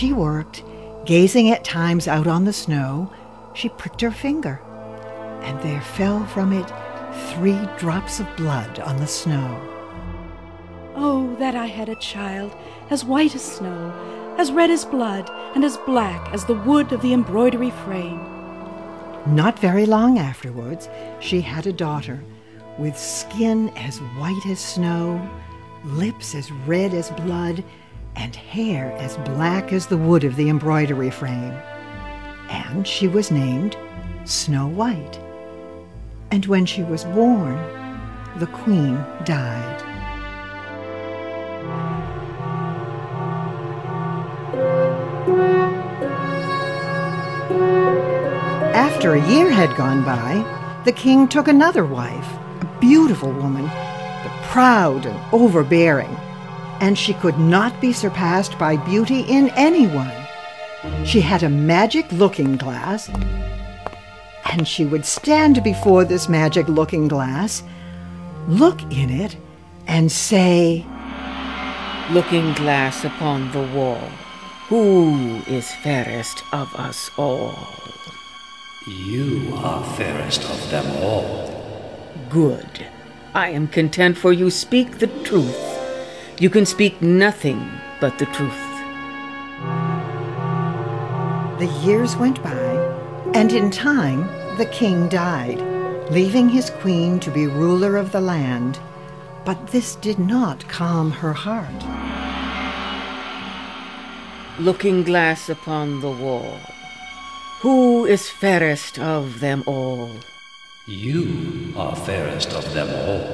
She worked, gazing at times out on the snow. She pricked her finger, and there fell from it 3 drops of blood on the snow. Oh, that I had a child as white as snow, as red as blood, and as black as the wood of the embroidery frame. Not very long afterwards, she had a daughter with skin as white as snow, lips as red as blood, and hair as black as the wood of the embroidery frame. And she was named Snow White. And when she was born, the queen died. After a year had gone by, the king took another wife, a beautiful woman, but proud and overbearing, and she could not be surpassed by beauty in anyone. She had a magic looking glass, and she would stand before this magic looking glass, look in it, and say, "Looking glass upon the wall, who is fairest of us all?" You are fairest of them all. Good. I am content, for you speak the truth. You can speak nothing but the truth. The years went by, and in time the king died, leaving his queen to be ruler of the land. But this did not calm her heart. Looking glass upon the wall, who is fairest of them all? You are fairest of them all.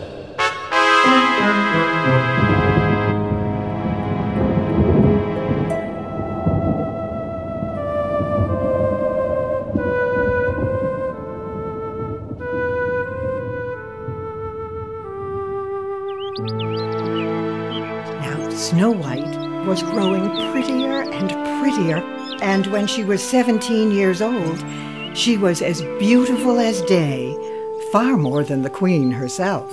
Now Snow White was growing prettier and prettier, and when she was 17 years old, she was as beautiful as day, far more than the queen herself.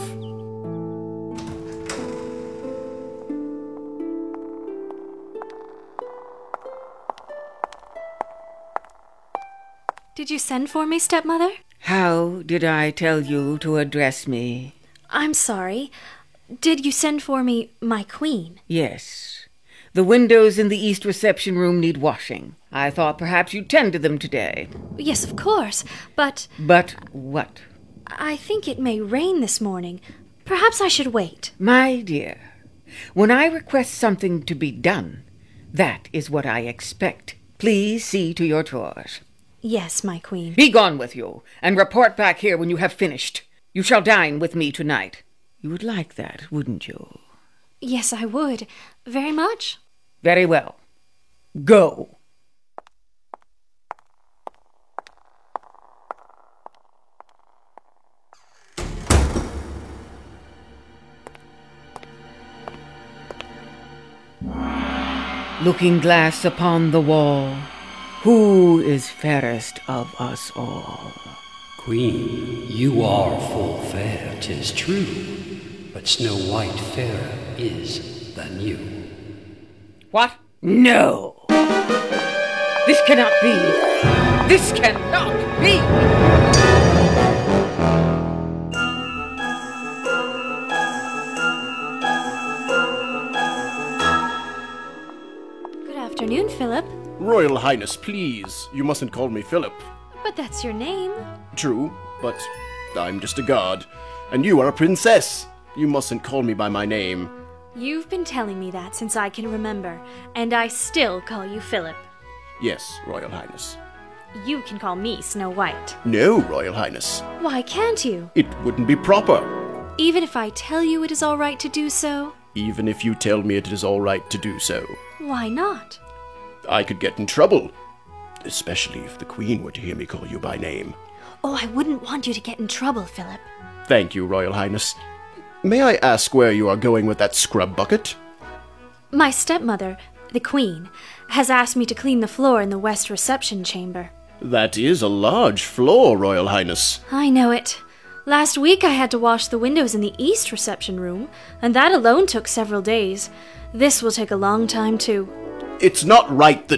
Did you send for me, stepmother? How did I tell you to address me? I'm sorry. Did you send for me, my queen? Yes. The windows in the east reception room need washing. I thought perhaps you'd tend to them today. Yes, of course, but... But what? I think it may rain this morning. Perhaps I should wait. My dear, when I request something to be done, that is what I expect. Please see to your chores. Yes, my queen. Be gone with you, and report back here when you have finished. You shall dine with me tonight. You would like that, wouldn't you? Yes, I would. Very much. Very well. Go. Looking glass upon the wall, who is fairest of us all? Queen, you are full fair, 'tis true, but Snow White fairer is than you. What? No! This cannot be! This cannot be! Good afternoon, Philip. Royal Highness, please. You mustn't call me Philip. But that's your name. True, but I'm just a guard. And you are a princess. You mustn't call me by my name. You've been telling me that since I can remember, and I still call you Philip. Yes, Royal Highness. You can call me Snow White. No, Royal Highness. Why can't you? It wouldn't be proper. Even if I tell you it is all right to do so? Even if you tell me it is all right to do so. Why not? I could get in trouble. Especially if the Queen were to hear me call you by name. Oh, I wouldn't want you to get in trouble, Philip. Thank you, Royal Highness. May I ask where you are going with that scrub bucket? My stepmother, the Queen, has asked me to clean the floor in the west reception chamber. That is a large floor, Royal Highness. I know it. Last week I had to wash the windows in the east reception room, and that alone took several days. This will take a long time, too. It's not right that